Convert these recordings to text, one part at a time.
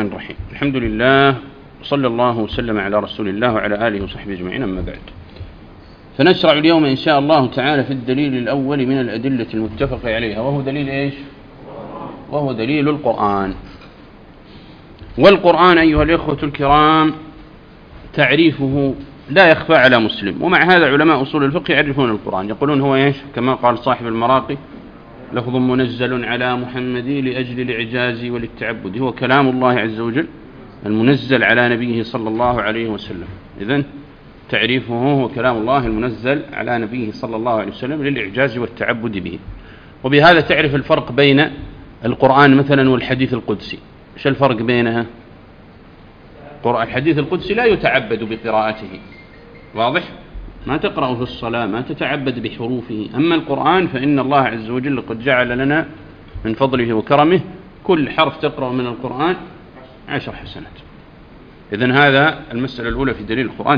الرحمن الرحيم. الحمد لله صلى الله وسلم على رسول الله وعلى آله وصحبه أجمعين، أما بعد، فنشرع اليوم إن شاء الله تعالى في الدليل الأول من الأدلة المتفق عليها، وهو دليل إيش؟ وهو دليل القرآن. والقرآن أيها الإخوة الكرام تعريفه لا يخفى على مسلم، ومع هذا علماء أصول الفقه يعرفون القرآن، يقولون هو إيش؟ كما قال صاحب المراقي: لفظ منزل على محمد لأجل الإعجاز وللتعبد، هو كلام الله عز وجل المنزل على نبيه صلى الله عليه وسلم. إذن تعريفه هو كلام الله المنزل على نبيه صلى الله عليه وسلم للإعجاز والتعبد به. وبهذا تعرف الفرق بين القرآن مثلا والحديث القدسي. إيش الفرق بينها؟ الحديث القدسي لا يتعبد بقراءته، واضح؟ ما تقرأ في الصلاة، ما تتعبد بحروفه. أما القرآن فإن الله عز وجل قد جعل لنا من فضله وكرمه كل حرف تقرأ من القرآن 10 حسنات. إذن هذا المسألة الأولى في دليل القرآن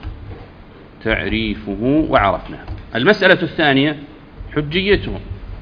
تعريفه وعرفناه. المسألة الثانية حجيته.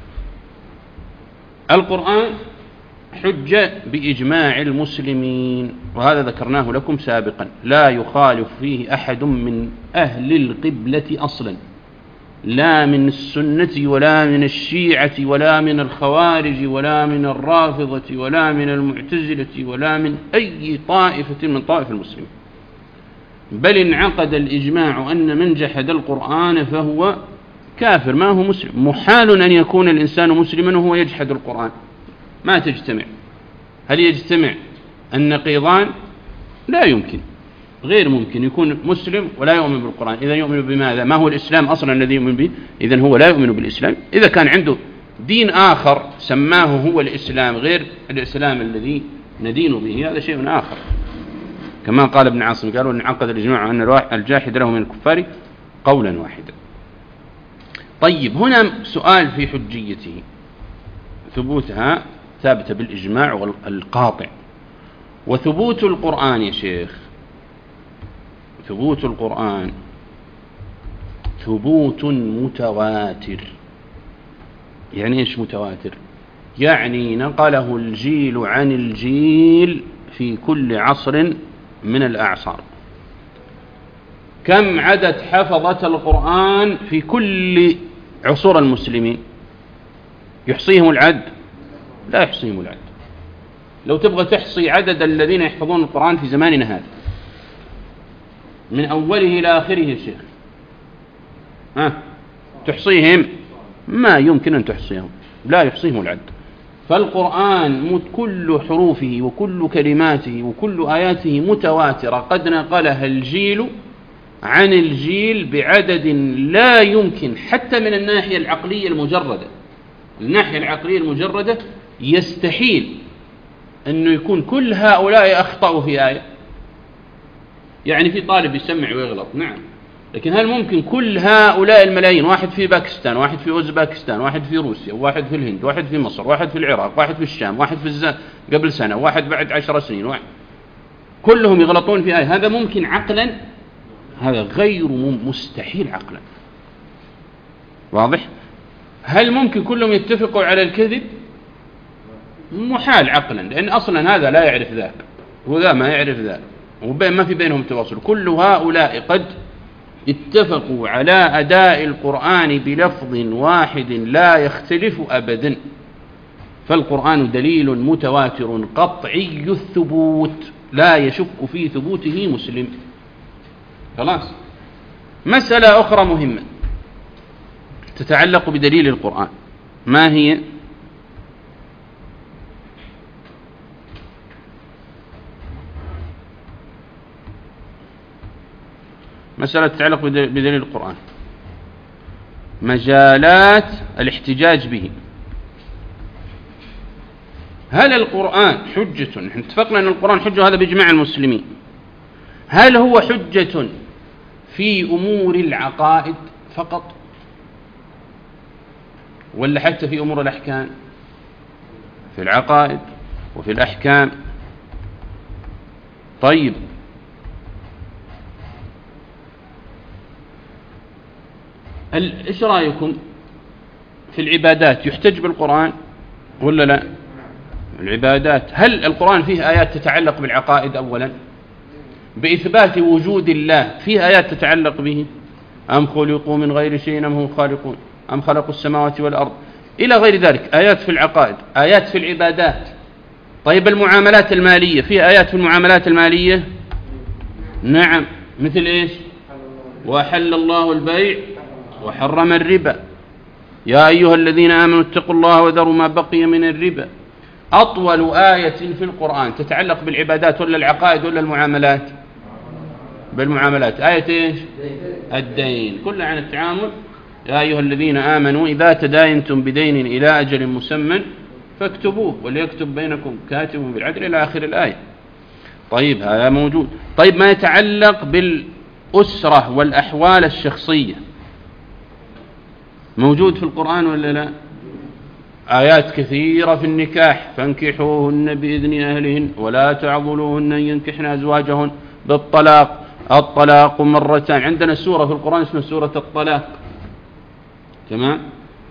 القرآن حجة بإجماع المسلمين، وهذا ذكرناه لكم سابقا، لا يخالف فيه أحد من أهل القبلة أصلا، لا من السنة ولا من الشيعة ولا من الخوارج ولا من الرافضة ولا من المعتزلة ولا من أي طائفة من طائف المسلمين، بل انعقد الإجماع أن من جحد القرآن فهو كافر، ما هو مسلم. محال أن يكون الإنسان مسلما وهو يجحد القرآن، ما تجتمع. هل يجتمع النقيضان؟ لا يمكن، غير ممكن يكون مسلم ولا يؤمن بالقرآن. إذا يؤمن بماذا؟ ما هو الإسلام أصلا الذي يؤمن به؟ إذن هو لا يؤمن بالإسلام. إذا كان عنده دين آخر سماه هو الإسلام غير الإسلام الذي ندين به، هذا شيء آخر. كما قال ابن عاصم، قالوا إن عقد الإجماع أن الجاحد له من الكفار قولا واحدا. طيب، هنا سؤال في حجيته، ثبوتها ثابتة بالإجماع القاطع. وثبوت القرآن يا شيخ، ثبوت القرآن ثبوت متواتر. يعني إيش متواتر؟ يعني نقله الجيل عن الجيل في كل عصر من الأعصار. كم عدد حفظة القرآن في كل عصور المسلمين؟ يحصيهم العد؟ لا يحصيهم العد. لو تبغى تحصي عدد الذين يحفظون القرآن في زماننا هذا من أوله إلى آخره يا شيخ، تحصيهم؟ ما يمكن أن تحصيهم، لا يحصيهم العد. فالقرآن كل حروفه وكل كلماته وكل آياته متواترة، قد نقلها الجيل عن الجيل بعدد لا يمكن، حتى من الناحية العقلية المجردة. الناحية العقلية المجردة يستحيل أنه يكون كل هؤلاء أخطأوا في آية. يعني في طالب يسمع ويغلط، نعم، لكن هل ممكن كل هؤلاء الملايين، واحد في باكستان، واحد في أوزباكستان، واحد في روسيا، واحد في الهند، واحد في مصر، واحد في العراق، واحد في الشام، واحد في قبل سنة، واحد بعد 10 سنين، كلهم يغلطون في آية؟ هذا ممكن عقلا؟ هذا غير مستحيل عقلا، واضح؟ هل ممكن كلهم يتفقوا على الكذب؟ محال عقلا، لأن أصلا هذا لا يعرف ذاك وذا ما يعرف ذاك، وما في بينهم تواصل. كل هؤلاء قد اتفقوا على أداء القرآن بلفظ واحد لا يختلف أبدا. فالقرآن دليل متواتر قطعي الثبوت، لا يشك في ثبوته مسلم. خلاص. مسألة أخرى مهمة تتعلق بدليل القرآن، ما هي؟ مسألة تتعلق بدليل القرآن، مجالات الاحتجاج به. هل القرآن حجة؟ نحن اتفقنا أن القرآن حجة، هذا بإجماع المسلمين. هل هو حجة في أمور العقائد فقط، ولا حتى في أمور الأحكام؟ في العقائد وفي الأحكام. طيب، إيش رأيكم في العبادات؟ يحتج بالقرآن ولا لا؟ العبادات. هل القرآن فيه آيات تتعلق بالعقائد؟ أولا بإثبات وجود الله، فيه آيات تتعلق به، أم خلقوا من غير شيء أم هم خالقون أم خلقوا السماوات والأرض إلى غير ذلك. آيات في العقائد، آيات في العبادات. طيب المعاملات المالية، فيه آيات في المعاملات المالية؟ نعم، مثل إيش؟ وأحل الله البيع وحرم الربا، يا أيها الذين آمنوا اتقوا الله وذروا ما بقي من الربا. أطول آية في القرآن تتعلق بالعبادات ولا العقائد ولا المعاملات؟ بالمعاملات. آية إيش؟ الدين، كلها عن التعامل. يا أيها الذين آمنوا إذا تداينتم بدين إلى أجل مسمى فاكتبوه وليكتب بينكم كاتب بالعدل إلى آخر الآية. طيب هذا موجود. طيب ما يتعلق بالأسرة والأحوال الشخصية موجود في القرآن ولا لا؟ آيات كثيرة في النكاح، فانكحوهن بإذن أهلهن ولا تعضلوهن أن ينكحن أزواجهن بالطلاق، الطلاق مرتان. عندنا سورة في القرآن اسمها سورة الطلاق، تمام.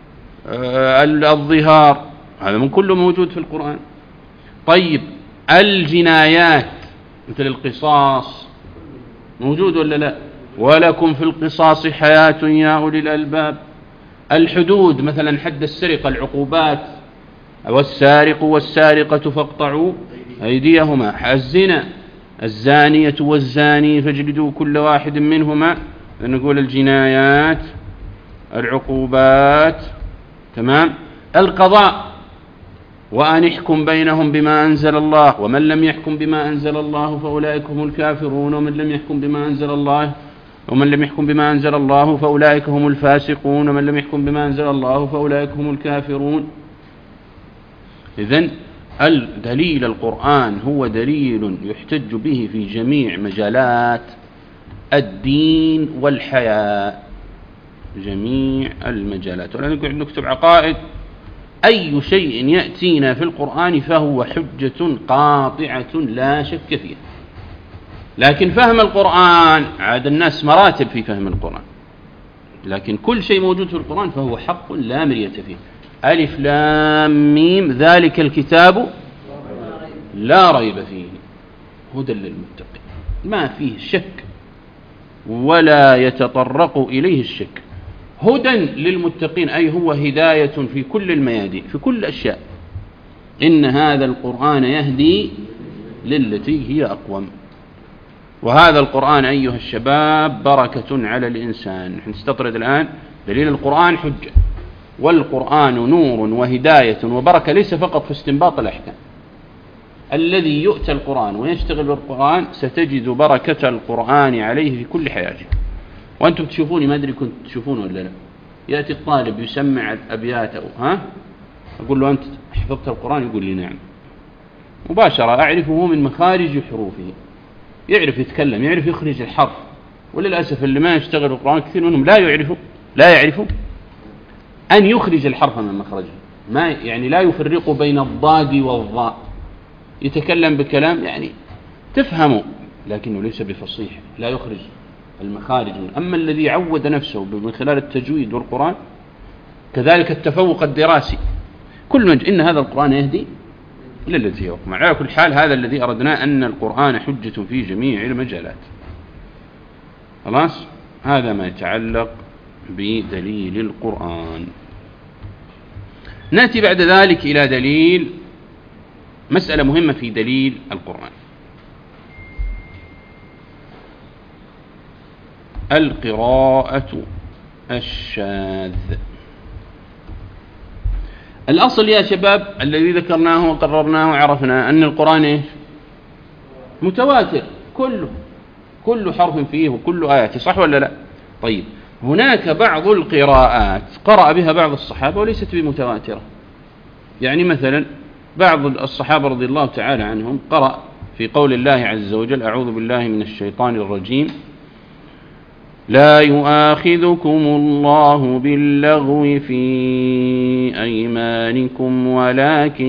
الظهار، هذا من كله موجود في القرآن. طيب الجنايات مثل القصاص موجود ولا لا؟ ولكم في القصاص حياة يا أولي الألباب. الحدود مثلا حد السرقة، العقوبات، والسارق والسارقة فاقطعوا أيديهما. الزنا، الزانية والزاني فاجلدوا كل واحد منهما. نقول الجنايات، العقوبات، تمام. القضاء، وأن يحكم بينهم بما أنزل الله ومن لم يحكم بما أنزل الله فأولئك هم الكافرون ومن لم يحكم بما أنزل الله فأولئك هم الفاسقون ومن لم يحكم بما أنزل الله فأولئك هم الكافرون. إذن دليل القرآن هو دليل يحتج به في جميع مجالات الدين والحياة، جميع المجالات. ولا نقعد نكتب عقائد. أي شيء يأتينا في القرآن فهو حجة قاطعة لا شك فيها. لكن فهم القرآن، عاد الناس مراتب في فهم القرآن، لكن كل شيء موجود في القرآن فهو حق لا مرية فيه. ألف لام ميم ذلك الكتاب لا ريب فيه هدى للمتقين، ما فيه شك ولا يتطرق إليه الشك. هدى للمتقين أي هو هداية في كل الميادين، في كل الأشياء. إن هذا القرآن يهدي للتي هي أقوم. وهذا القرآن أيها الشباب بركة على الإنسان. نحن نستطرد الآن دليل القرآن حجة، والقرآن نور وهداية وبركة، ليس فقط في استنباط الأحكام. الذي يؤتى القرآن ويشتغل بالقرآن ستجد بركة القرآن عليه في كل حياته. وأنتم تشوفوني، ما أدري كنت تشوفون ولا لا، يأتي الطالب يسمع أبياته، أقول له أنت حفظت القرآن؟ يقول لي نعم. مباشرة أعرفه من مخارج حروفه، يعرف يتكلم، يعرف يخرج الحرف. وللأسف اللي ما يشتغل القرآن كثير منهم لا يعرفوا أن يخرج الحرف من مخرجه، ما يعني لا يفرق بين الضاد والضاء. يتكلم بكلام يعني تفهمه لكنه ليس بفصيح، لا يخرج المخارج. أما الذي عود نفسه من خلال التجويد والقرآن كذلك التفوق الدراسي، إن هذا القرآن يهدي للذي هي أقوم. على كل حال هذا الذي أردنا، أن القرآن حجة في جميع المجالات. خلاص، هذا ما يتعلق بدليل القرآن. نأتي بعد ذلك إلى دليل، مسألة مهمة في دليل القرآن، القراءة الشاذ. الأصل يا شباب الذي ذكرناه وقررناه وعرفنا أن القرآن متواتر، كل حرف فيه وكل آية، صح ولا لا؟ طيب هناك بعض القراءات قرأ بها بعض الصحابة وليست بمتواترة. يعني مثلا بعض الصحابة رضي الله تعالى عنهم قرأ في قول الله عز وجل: أعوذ بالله من الشيطان الرجيم، لا يؤاخذكم الله باللغو في أيمانكم ولكن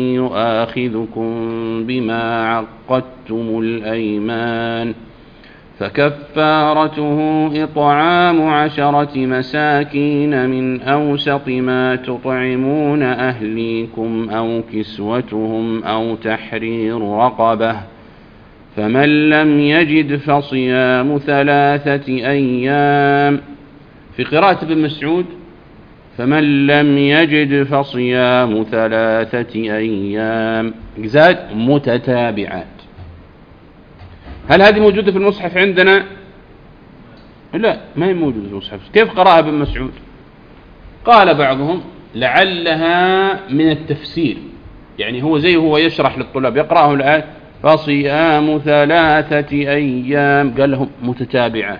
يؤاخذكم بما عقدتم الأيمان فكفارته إطعام 10 مساكين من أوسط ما تطعمون أهليكم أو كسوتهم أو تحرير رقبة، فمن لم يجد فصيام 3 أيام. في قراءة ابن مسعود فمن لم يجد فصيام 3 أيام زاد متتابعات. هل هذه موجودة في المصحف عندنا؟ لا، ما هي موجودة في المصحف. كيف قرأها ابن مسعود؟ قال بعضهم لعلها من التفسير، يعني هو يشرح للطلاب، يقرأه الآية فصيام 3 أيام، قال لهم متتابعات.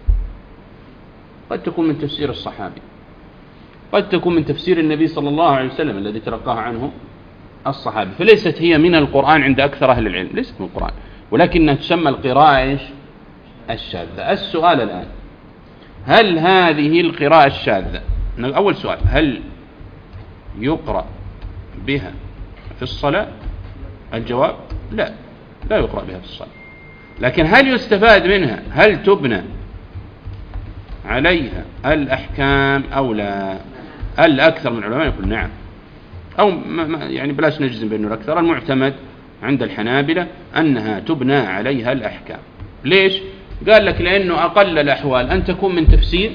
قد تكون من تفسير الصحابي، قد تكون من تفسير النبي صلى الله عليه وسلم الذي تلقاها عنه الصحابي، فليست هي من القرآن عند أكثر أهل العلم، ليست من القرآن، ولكنها تسمى القراءة الشاذة. السؤال الآن، هل هذه القراءة الشاذة، أول سؤال، هل يقرأ بها في الصلاة؟ الجواب لا يقرأ بها في الصلاة. لكن هل يستفاد منها؟ هل تبنى عليها الأحكام أو لا؟ الأكثر من العلماء يقول نعم، أو يعني بلاش نجزم بأنه الأكثر. المعتمد عند الحنابلة أنها تبنى عليها الأحكام. ليش؟ قال لك لأنه أقل الأحوال أن تكون من تفسير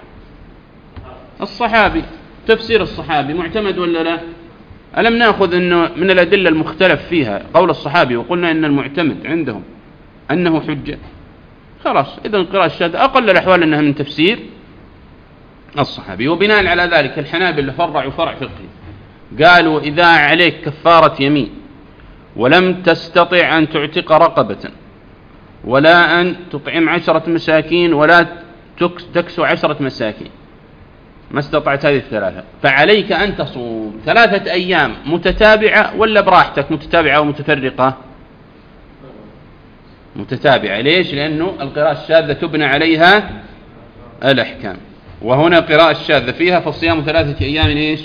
الصحابي. تفسير الصحابي معتمد ولا لا؟ ألم نأخذ أنه من الأدلة المختلف فيها قول الصحابي وقلنا أن المعتمد عندهم أنه حجة؟ خلاص، إذن القراءة الشاذة أقل الأحوال أنها من تفسير الصحابي. وبناء على ذلك الحنابلة فرعوا فرع فقهي، قالوا إذا عليك كفارة يمين ولم تستطع أن تعتق رقبة ولا أن تطعم 10 مساكين ولا تكسو 10 مساكين، ما استطعت هذه الثلاثة، فعليك أن تصوم 3 أيام متتابعة ولا براحتك متتابعة ومتفرقة؟ متتابعة. ليش؟ لأنه القراءة الشاذة تبنى عليها الأحكام، وهنا قراءة الشاذة فيها فصيام 3 أيام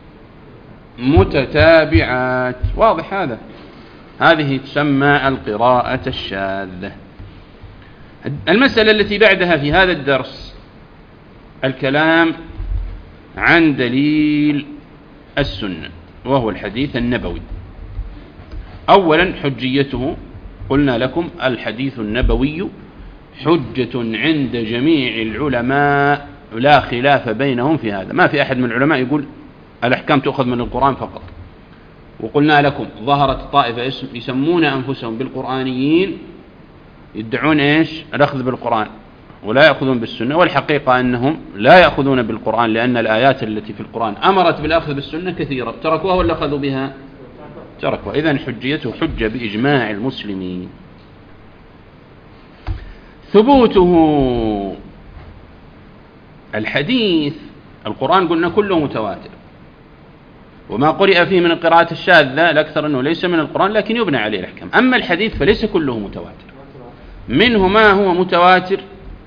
متتابعات. واضح هذا؟ هذه تسمى القراءة الشاذة. المسألة التي بعدها في هذا الدرس الكلام عن دليل السنة، وهو الحديث النبوي. أولا حجيته، قلنا لكم الحديث النبوي حجة عند جميع العلماء، لا خلاف بينهم في هذا. ما في أحد من العلماء يقول الأحكام تؤخذ من القرآن فقط. وقلنا لكم ظهرت طائفة يسمون أنفسهم بالقرآنيين، يدعون الأخذ بالقرآن ولا يأخذون بالسنة، والحقيقة أنهم لا يأخذون بالقرآن، لأن الآيات التي في القرآن أمرت بالأخذ بالسنة كثيرة، تركوها ولا أخذوا بها؟ تركوها. إذن حجيته حجة بإجماع المسلمين. ثبوته، الحديث القرآن قلنا كله متواتر، وما قرئ فيه من القراءات الشاذة الأكثر أنه ليس من القرآن لكن يبنى عليه الأحكام. أما الحديث فليس كله متواتر، منه ما هو متواتر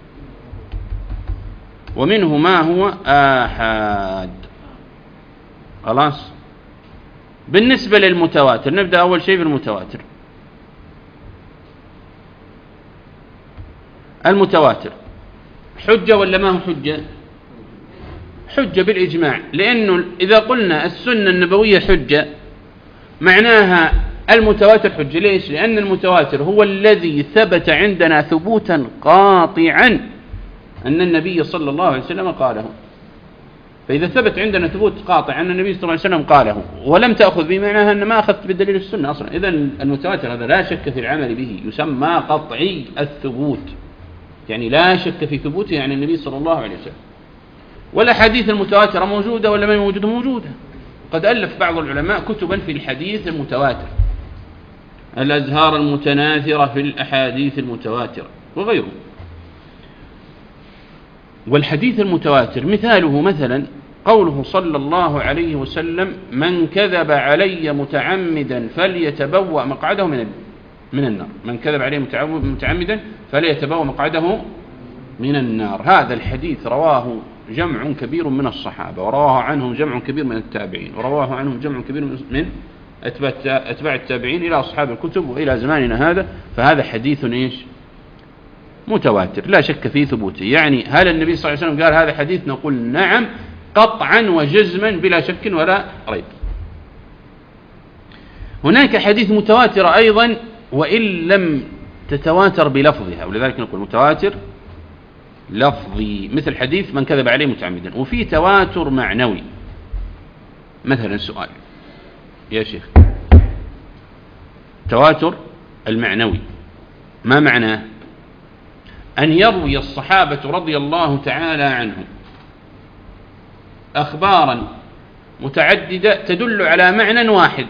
ومنه ما هو آحاد. خلاص، بالنسبة للمتواتر نبدأ أول شيء بالمتواتر. المتواتر حجة ولا ما هو حجة؟ حجة بالإجماع، لأنه إذا قلنا السنة النبوية حجة معناها المتواتر حجة. ليش؟ لأن المتواتر هو الذي ثبت عندنا ثبوتا قاطعا أن النبي صلى الله عليه وسلم قاله. فإذا ثبت عندنا ثبوت قاطع أن النبي صلى الله عليه وسلم قاله ولم تأخذ به، معناها أن ما أخذت بالدليل السنة أصلا. إذن المتواتر هذا لا شك في العمل به، يسمى قطعي الثبوت، يعني لا شك في ثبوته عن النبي صلى الله عليه وسلم. والأحاديث المتواترة موجودة ولا ما موجودة؟ موجودة. قد ألف بعض العلماء كتبا في الحديث المتواتر، الأزهار المتناثرة في الأحاديث المتواترة وغيره. والحديث المتواتر مثاله مثلا قوله صلى الله عليه وسلم: من كذب علي متعمدا فليتبوأ مقعده من النار. من كذب علي متعمدا فليتبوأ مقعده من النار. هذا الحديث رواه جمع كبير من الصحابة، ورواه عنهم جمع كبير من التابعين، ورواه عنهم جمع كبير من أتباع التابعين إلى أصحاب الكتب وإلى زماننا هذا. فهذا حديث متواتر لا شك في ثبوته. يعني هل النبي صلى الله عليه وسلم قال هذا حديث؟ نقول نعم قطعا وجزما بلا شك ولا ريب. هناك حديث متواتر أيضا وإن لم تتواتر بلفظها، ولذلك نقول متواتر لفظي مثل حديث من كذب عليه متعمدا. وفي تواتر معنوي. مثلا سؤال يا شيخ، تواتر المعنوي ما معناه؟ أن يروي الصحابة رضي الله تعالى عنهم أخبارا متعددة تدل على معنى واحد،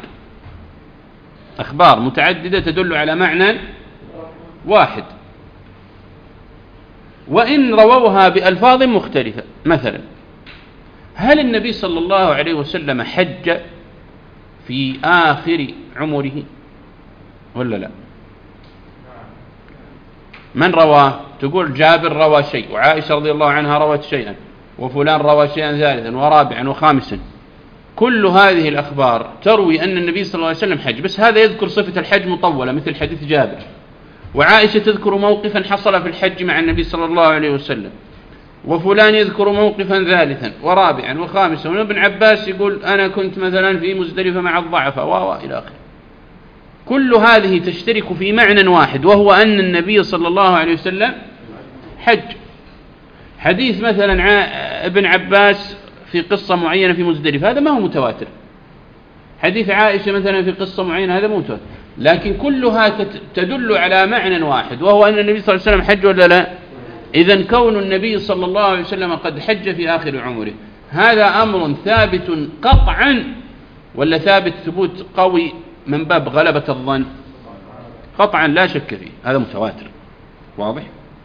أخبار متعددة تدل على معنى واحد، وإن رووها بألفاظ مختلفة. مثلا هل النبي صلى الله عليه وسلم حج في آخر عمره ولا لا؟ من رواه؟ تقول جابر روى شيء، وعائشة رضي الله عنها روت شيئا، وفلان روى شيئا ثالثا ورابعا وخامسا. كل هذه الأخبار تروي أن النبي صلى الله عليه وسلم حج، بس هذا يذكر صفة الحج مطولة مثل حديث جابر، وعائشة تذكر موقفا حصل في الحج مع النبي صلى الله عليه وسلم، وفلان يذكر موقفا ثالثا ورابعا وخامسا، وابن عباس يقول أنا كنت مثلا في مزدلفة مع الضعفاء إلى آخره. كل هذه تشترك في معنى واحد، وهو أن النبي صلى الله عليه وسلم حج. حديث مثلا ابن عباس في قصة معينة في مزدلفة هذا ما هو متواتر. حديث عائشة مثلا في قصة معينة هذا مو متواتر، لكن كلها تدل على معنى واحد، وهو أن النبي صلى الله عليه وسلم حج ولا لا؟ إذن كون النبي صلى الله عليه وسلم قد حج في آخر عمره هذا أمر ثابت قطعا، ولا ثابت ثبوت قوي من باب غلبة الظن؟ قطعا لا شك فيه، هذا متواتر. واضح؟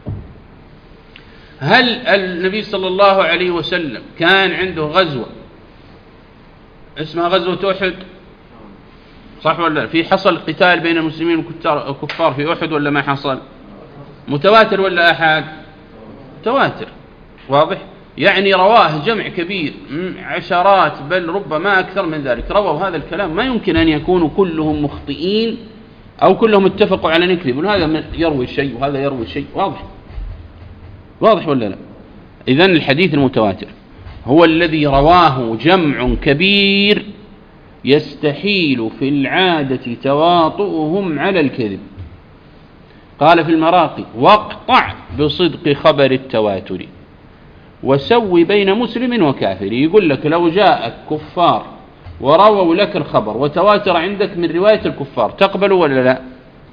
هل النبي صلى الله عليه وسلم كان عنده غزوة اسمها غزوة أحد، صح ولا لا؟ في حصل قتال بين المسلمين والكفار في أحد ولا ما حصل؟ متواتر ولا أحد؟ متواتر. واضح؟ يعني رواه جمع كبير، عشرات بل ربما أكثر من ذلك رووا هذا الكلام. ما يمكن أن يكونوا كلهم مخطئين أو كلهم اتفقوا على نكذب، هذا يروي شيء وهذا يروي شيء. واضح ولا لا؟ إذن الحديث المتواتر هو الذي رواه جمع كبير يستحيل في العادة تواطؤهم على الكذب. قال في المراقي واقطع بصدق خبر التواتر وسوي بين مسلم وكافر. يقول لك لو جاءك كفار ورووا لك الخبر وتواتر عندك من رواية الكفار تقبلوا ولا لا؟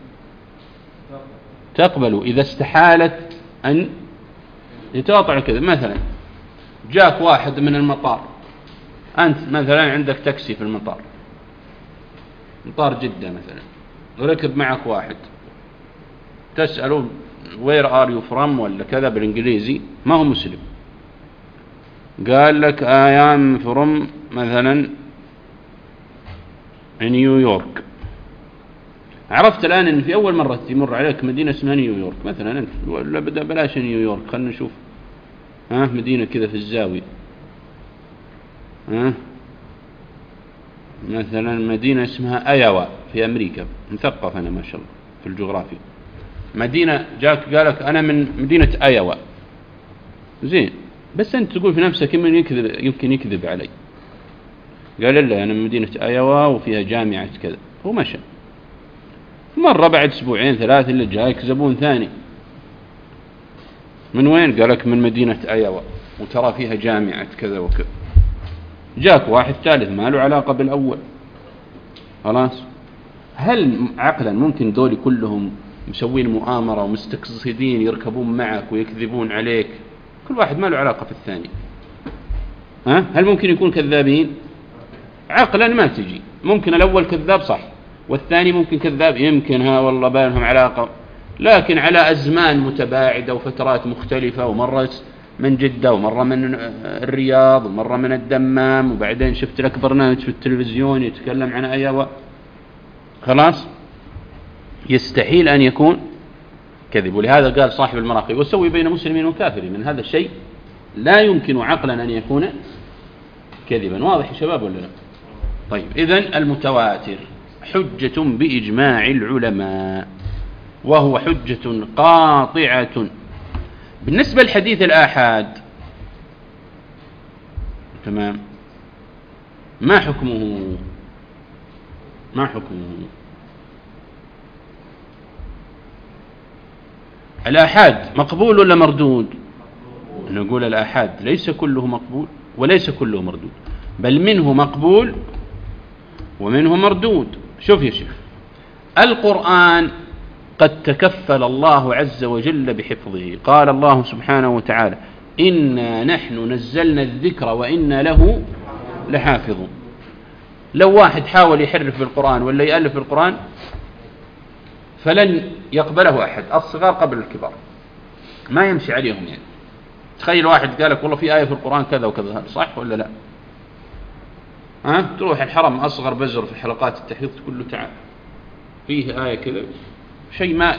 تقبلوا إذا استحالت أن يتواطع الكذب. مثلا جاك واحد من المطار، أنت مثلا عندك تاكسي في المطار، مطار جدة مثلا، وركب معك واحد، تسأله where are you from ولا كذا بالإنجليزي، ما هو مسلم، قال لك I am from مثلا نيويورك. عرفت الآن أن في أول مرة تمر عليك مدينة اسمها نيويورك مثلا، أنت ولا بلاش نيويورك، خلنا نشوف مدينة كذا في الزاوية، مثلا مدينة اسمها أيوا في أمريكا، مثقف أنا ما شاء الله في الجغرافيا. مدينة جاك قالك أنا من مدينة أيوا، زين، بس أنت تقول في نفسك يمكن يكذب علي، قال لا أنا من مدينة أيوا وفيها جامعة كذا، هو مشى. مرة بعد أسبوعين ثلاثة اللي جايك زبون ثاني، من وين؟ قالك من مدينة أيوا وترى فيها جامعة كذا وكذا. جاك واحد ثالث ما له علاقة بالأول، خلاص. هل عقلا ممكن دول كلهم مسوين مؤامرة ومستقصدين يركبون معك ويكذبون عليك؟ كل واحد ما له علاقة في الثاني. هل ممكن يكون كذابين؟ عقلا ما تجي. ممكن الأول كذاب صح، والثاني ممكن كذاب، يمكن والله بينهم علاقة، لكن على أزمان متباعدة وفترات مختلفة، ومرة من جدة ومرة من الرياض ومرة من الدمام، وبعدين شفت لك برنامج في التلفزيون يتكلم عن أيوة، خلاص يستحيل أن يكون كذب. ولهذا قال صاحب المراقي وسوي بين مسلم وكافر، من هذا الشيء لا يمكن عقلا أن يكون كذبا. واضح يا شباب ولا لا؟ طيب، إذن المتواتر حجة بإجماع العلماء، وهو حجة قاطعة بالنسبة لحديث الآحاد، تمام، ما حكمه؟ ما حكمه؟ الآحاد مقبول ولا مردود؟ نقول الآحاد ليس كله مقبول وليس كله مردود، بل منه مقبول ومنه مردود. شوف يا شيخ، القرآن قد تكفل الله عز وجل بحفظه، قال الله سبحانه وتعالى: إنا نحن نزلنا الذكر وإنا له لحافظون. لو واحد حاول يحرف بالقرآن ولا يألف بالقرآن فلن يقبله أحد، الصغار قبل الكبار، ما يمشي عليهم. يعني تخيل واحد قال لك والله في آية في القرآن كذا وكذا، صح ولا لا؟ تروح الحرم أصغر بزر في حلقات التحفيظ تقول له تعال فيه آية كذا، شيء ما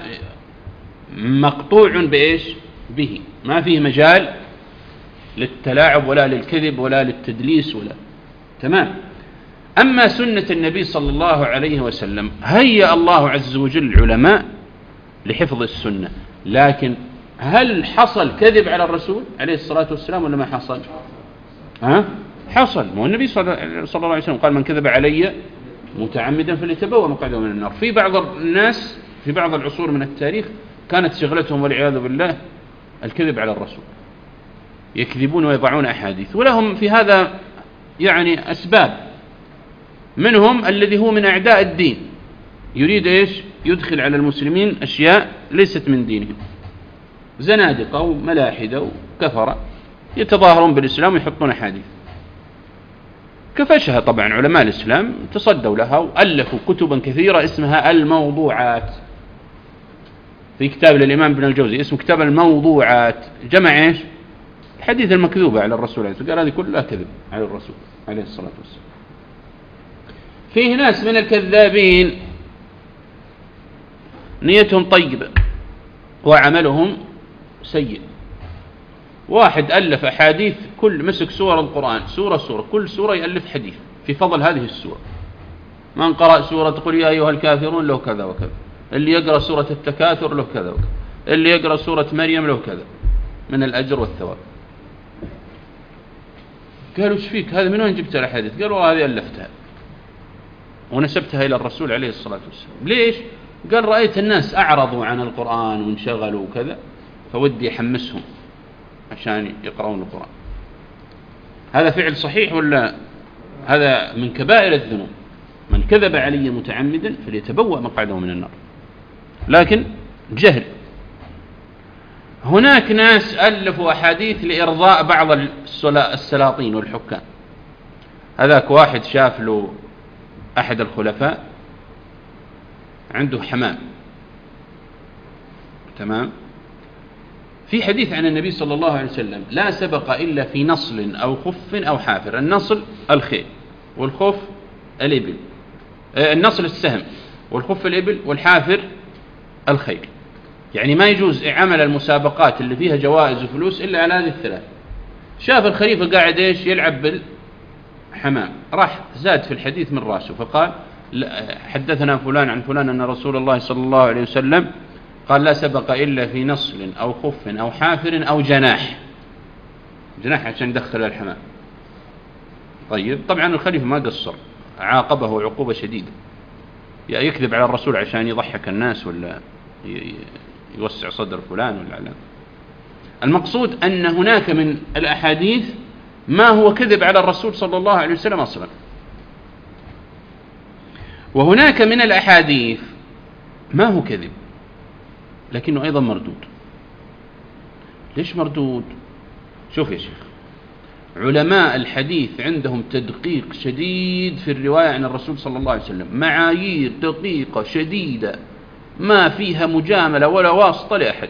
مقطوع بإيش به، ما فيه مجال للتلاعب ولا للكذب ولا للتدليس ولا. تمام. أما سنة النبي صلى الله عليه وسلم هيأ الله عز وجل علماء لحفظ السنة، لكن هل حصل كذب على الرسول عليه الصلاة والسلام ولا ما حصل؟ حصل. والنبي صلى الله عليه وسلم قال: من كذب علي متعمدا فليتبوأ مقعده من النار. في بعض الناس في بعض العصور من التاريخ كانت شغلتهم والعياذ بالله الكذب على الرسول، يكذبون ويضعون أحاديث، ولهم في هذا يعني أسباب. منهم الذي هو من أعداء الدين، يريد إيش؟ يدخل على المسلمين أشياء ليست من دينهم، زنادقة وملاحدة وكفرة يتظاهرون بالإسلام ويحطون أحاديث. كفشها طبعا علماء الإسلام، تصدوا لها وألفوا كتبا كثيرة اسمها الموضوعات. في كتاب للإمام ابن الجوزي اسمه كتاب الموضوعات، جمع إيش؟ الحديث المكذوبة على الرسول عليه الصلاة والسلام، قال هذه كلها كذب على الرسول عليه الصلاة والسلام. فيه ناس من الكذابين نيتهم طيبة وعملهم سيء. واحد ألف أحاديث، كل مسك سور القرآن سورة كل سورة يألف حديث في فضل هذه السورة. من قرأ سورة قل يا أيها الكافرون له كذا وكذا، اللي يقرأ سورة التكاثر له كذا وكذا، اللي يقرأ سورة مريم له كذا من الأجر والثواب. قالوا ايش فيك؟ هذا من وين جبت الأحاديث؟ قالوا هذه ألفتها ونسبتها إلى الرسول عليه الصلاة والسلام. ليش؟ قال رأيت الناس أعرضوا عن القرآن وانشغلوا وكذا، فودي يحمسهم عشان يقرؤون القرآن. هذا فعل صحيح ولا؟ هذا من كبائر الذنوب. من كذب علي متعمدا فليتبوأ مقعده من النار. لكن جهل. هناك ناس ألفوا أحاديث لإرضاء بعض السلاطين والحكام. هذاك واحد شاف له أحد الخلفاء عنده حمام، تمام، في حديث عن النبي صلى الله عليه وسلم: لا سبق إلا في نصل أو خف أو حافر. النصل الخيل، والخف الإبل، النصل السهم، والخف الإبل، والحافر الخيل. يعني ما يجوز عمل المسابقات اللي فيها جوائز وفلوس إلا على هذه الثلاث. شاف الخليفة قاعد إيش؟ يلعب بالحمام، راح زاد في الحديث من رأسه فقال: حدثنا فلان عن فلان أن رسول الله صلى الله عليه وسلم قال: لا سبق إلا في نصل أو خف أو حافر أو جناح عشان يدخل الحمام. طيب، طبعا الخليفة ما قصر، عاقبه عقوبة شديدة. يكذب على الرسول عشان يضحك الناس ولا يوسع صدر فلان ولا علان. المقصود أن هناك من الأحاديث ما هو كذب على الرسول صلى الله عليه وسلم أصلا، وهناك من الأحاديث ما هو كذب لكنه أيضا مردود. ليش مردود؟ شوف يا شيخ، علماء الحديث عندهم تدقيق شديد في الرواية عن الرسول صلى الله عليه وسلم، معايير دقيقة شديدة ما فيها مجاملة ولا واسطة لأحد.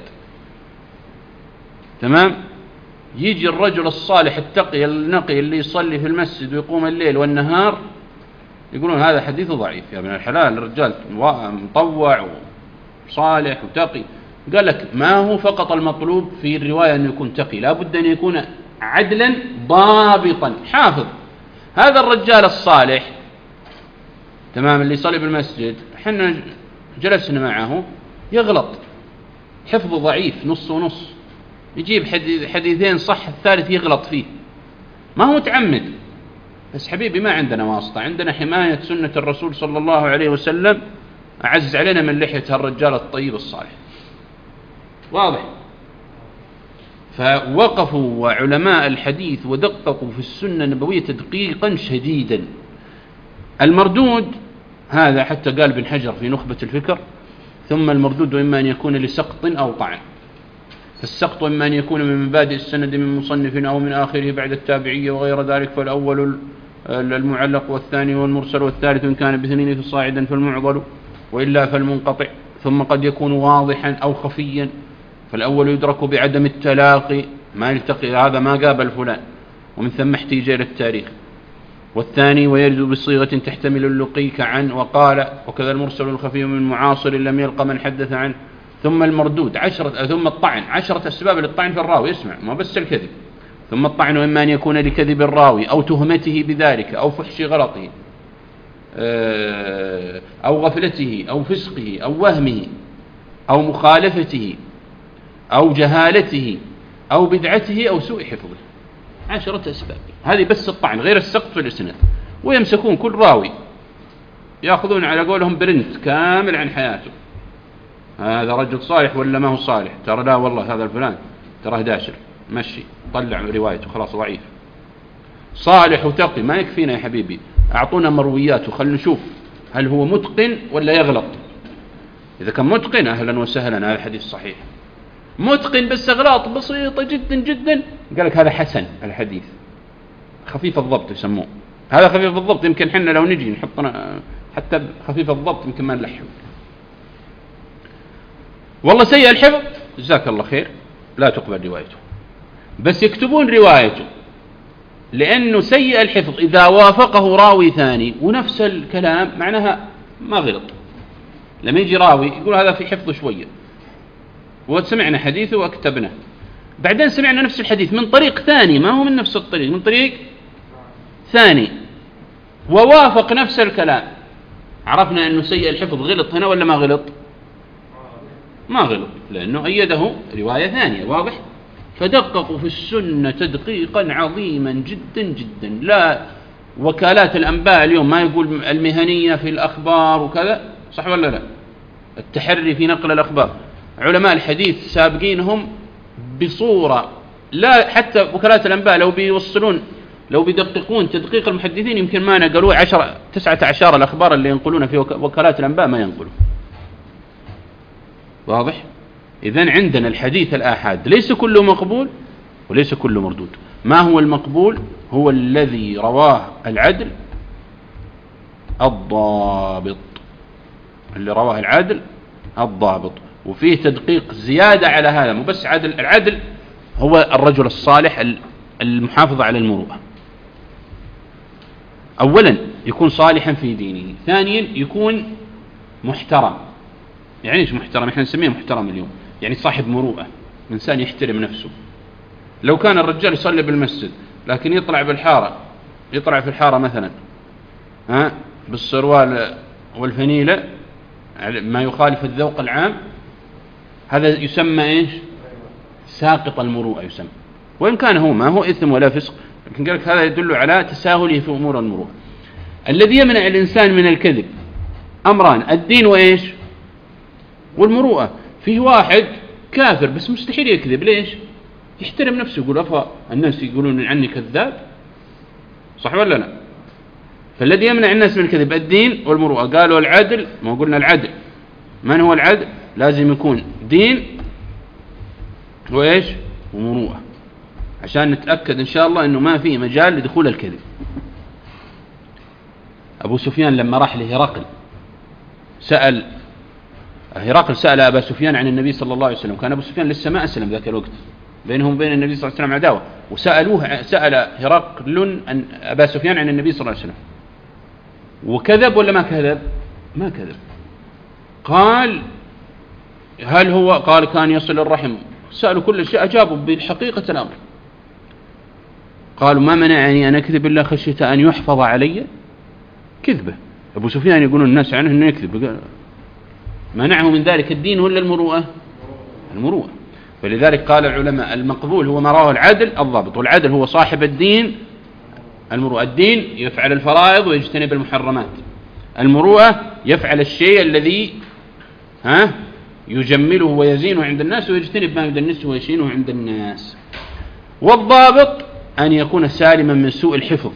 تمام؟ يجي الرجل الصالح التقي النقي اللي يصلي في المسجد ويقوم الليل والنهار يقولون هذا حديث ضعيف. يا ابن الحلال، الرجال مطوع وصالح وتقي. قال لك ما هو فقط المطلوب في الرواية أن يكون تقي، لا بد أن يكون عدلا ضابطا حافظ. هذا الرجال الصالح، تمام، اللي يصلي بالمسجد، حنا جلسنا معه، يغلط، حفظه ضعيف نص ونص، يجيب حديثين صح الثالث يغلط فيه، ما هو متعمد، بس حبيبي ما عندنا واسطة، عندنا حماية سنة الرسول صلى الله عليه وسلم أعز علينا من لحية هالرجال الطيب الصالح. واضح؟ فوقفوا وعلماء الحديث ودققوا في السنة النبوية تدقيقا شديدا. المردود هذا حتى قال ابن حجر في نخبة الفكر: ثم المردود إما أن يكون لسقط أو طعن، فالسقط إما أن يكون من مبادئ السند من مصنف أو من آخره بعد التابعية وغير ذلك، فالأول المعلق والثاني والمرسل والثالث إن كان باثنين فصاعدا فالمعضل وإلا فالمنقطع، ثم قد يكون واضحا أو خفيا، فالأول يدرك بعدم التلاقي، ما يلتقي هذا ما قابل فلان ومن ثم احتيج إلى التاريخ، والثاني ويرد بصيغة تحتمل اللقي كعن وقال، وكذا المرسل الخفي من معاصر لم يلق من حدث عنه. ثم المردود ثم الطعن 10 أسباب للطعن في الراوي، اسمع ما بس الكذب. ثم الطعن إما أن يكون لكذب الراوي أو تهمته بذلك أو فحش غلطه أو غفلته أو فسقه أو وهمه أو مخالفته أو جهالته أو بدعته أو سوء حفظه. 10 أسباب، هذه بس الطعن، غير السقط في الإسناد. ويمسكون كل راوي يأخذون على قولهم برنت كامل عن حياته، هذا رجل صالح ولا ما هو صالح، ترى لا والله هذا الفلان تراه داشر، مشي طلع روايته خلاص ضعيف. صالح وتقي ما يكفينا يا حبيبي، أعطونا مروياته خلنا نشوف هل هو متقن ولا يغلط. إذا كان متقن أهلا وسهلا، هذا الحديث صحيح. متقن بس أغلاط بسيطة جدا جدا، قال لك هذا حسن الحديث، خفيف الضبط يسموه، هذا خفيف الضبط. يمكن حنا لو نجي نحطنا حتى خفيف الضبط يمكن ما نلحق. والله سيء الحفظ جزاك الله خير لا تقبل روايته، بس يكتبون روايته، لأنه سيء الحفظ إذا وافقه راوي ثاني ونفس الكلام معناها ما غلط. لما يجي راوي يقول هذا في حفظه شوية، وسمعنا حديثه واكتبناه، بعدين سمعنا نفس الحديث من طريق ثاني ما هو من نفس الطريق، من طريق ثاني ووافق نفس الكلام، عرفنا أنه سيء الحفظ غلط هنا ولا ما غلط؟ ما غلط، لأنه أيده رواية ثانية. واضح؟ فدققوا في السنة تدقيقا عظيما جدا جدا. لا وكالات الأنباء اليوم ما يقول المهنية في الأخبار وكذا، صح ولا لا؟ التحري في نقل الأخبار، علماء الحديث سابقينهم بصورة، لا حتى وكالات الأنباء لو بيدققون تدقيق المحدثين يمكن ما نقلوا 19 الأخبار اللي ينقلون في وكالات الأنباء ما ينقلوا. واضح؟ إذن عندنا الحديث الآحاد ليس كله مقبول وليس كله مردود. ما هو المقبول؟ هو الذي رواه العدل الضابط، اللي رواه العدل الضابط، وفيه تدقيق زيادة على هذا، مو بس عدل. العدل هو الرجل الصالح المحافظ على المروءة. أولا يكون صالحا في دينه، ثانيا يكون محترم. يعني ايش محترم؟ احنا نسميه محترم اليوم، يعني صاحب مروءة، إنسان يحترم نفسه. لو كان الرجال يصلي بالمسجد لكن يطلع في الحارة مثلا بالسروال والفنيلة ما يخالف الذوق العام، هذا يسمى ايش؟ ساقط المروءة يسمى، وإن كان هو ما هو إثم ولا فسق، لكن قال لك هذا يدل على تساهله في أمور المروءة. الذي يمنع الإنسان من الكذب أمران: الدين وإيش؟ والمروءة. فيه واحد كافر بس مستحيل يكذب، ليش؟ يحترم نفسه، يقول أفا الناس يقولون عني كذاب، صح ولا لا؟ فالذي يمنع الناس من الكذب الدين والمروءة. قالوا العدل، ما قلنا العدل من هو العدل؟ لازم يكون دين وإيش؟ ومروءة، عشان نتأكد إن شاء الله أنه ما فيه مجال لدخول الكذب. أبو سفيان لما راح لهرقل هرقل سأل أبا سفيان عن النبي صلى الله عليه وسلم، كان أبو سفيان لسه ما أسلم ذاك الوقت، بينهم وبين النبي صلى الله عليه وسلم عداوة، سأل هرقل عن أبا سفيان عن النبي صلى الله عليه وسلم، وكذب ولا ما كذب؟ ما كذب. قال هل هو؟ قال كان يصل الرحم. سألوا كل شيء، أجابوا بالحقيقة الأمر. قالوا ما منعني أن أكذب إلا خشية أن يحفظ علي كذبه. أبو سفيان يقولون الناس عنه أنه يكذب، منعه من ذلك الدين ولا المروءة؟ المروءة. فلذلك قال العلماء المقبول هو ما رواه العدل الضابط، والعدل هو صاحب الدين المروءة. الدين يفعل الفرائض ويجتنب المحرمات، المروءة يفعل الشيء الذي يجمله ويزينه عند الناس ويجتنب ما يدنسه ويشينه عند الناس. والضابط أن يكون سالما من سوء الحفظ،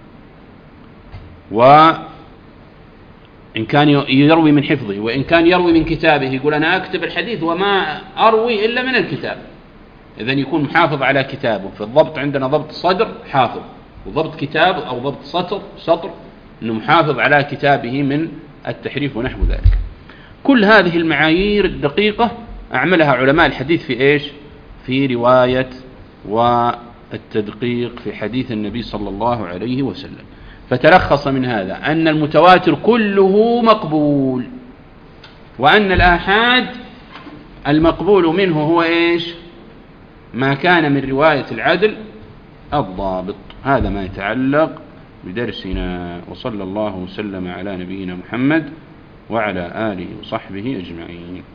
وإن كان يروي من حفظه وإن كان يروي من كتابه، يقول أنا أكتب الحديث وما أروي إلا من الكتاب، إذن يكون محافظ على كتابه. فالضبط عندنا ضبط صدر حافظ، وضبط كتاب أو ضبط سطر أنه محافظ على كتابه من التحريف ونحو ذلك. كل هذه المعايير الدقيقة أعملها علماء الحديث في إيش؟ في رواية والتدقيق في حديث النبي صلى الله عليه وسلم. فتلخص من هذا أن المتواتر كله مقبول، وأن الآحاد المقبول منه هو إيش؟ ما كان من رواية العدل الضابط. هذا ما يتعلق بدرسنا، وصلى الله وسلم على نبينا محمد وعلى آله وصحبه أجمعين.